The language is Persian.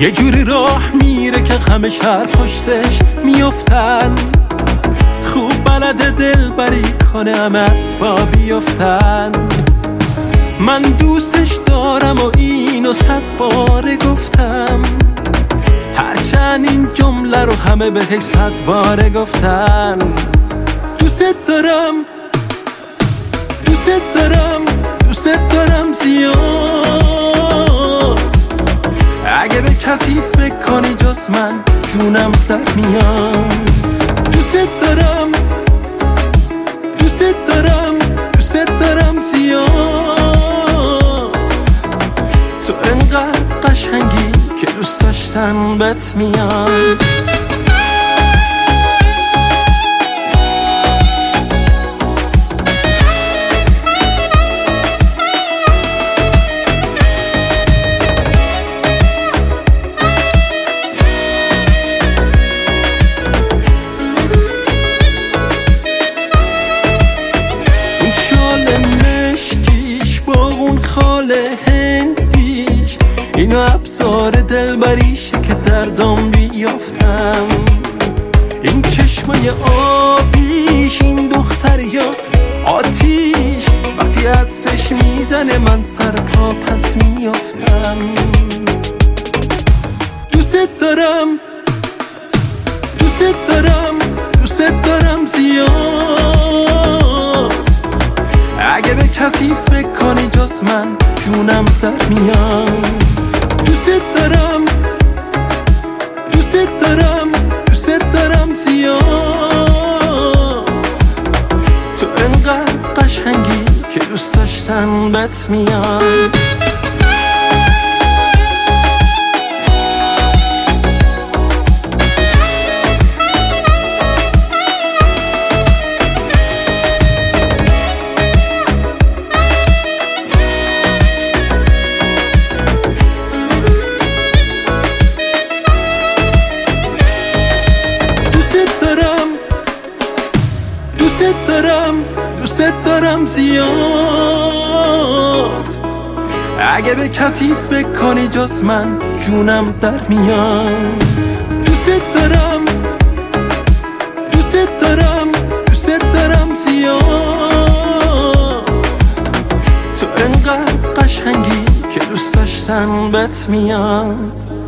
یه جوری راه میره که همه شهر پشتش میافتن. خوب بلده دل بری کنه همه اسبا بیافتن. من دوستش دارم و اینو 100 باره گفتم، هرچند این جمله رو همه بهش 100 باره گفتن. دوست دارم دوست دارم دوست دارم زیاد. اگه به کسی فکر کنی جز من جونم در میاد. دوست دارم دوست دارم دوست دارم زیاد. تو انقدر قشنگی که دوست داشتن بهت میاد. خاله هندیش اینو ابزار دلبریشه که دردم بیافتم. این چشمای آبیش، این دختر یا آتیش، وقتی عطرش میزنه من سر پا پس میافتم. دوست دارم دوست دارم دوست دارم زیاد. اگه به کسی فکر کنی جز من جونم در میاد. دوست دارم دوست دارم دوست دارم زیاد. تو انقدر قشنگی که دوست داشتن بهت میاد. دوست دارم زیاد. اگه به کسی فکر کنی جز من جونم در میاد. دوست دارم دوست دارم دوست دارم زیاد. تو انقدر قشنگی که دوست داشتن بهت میاد.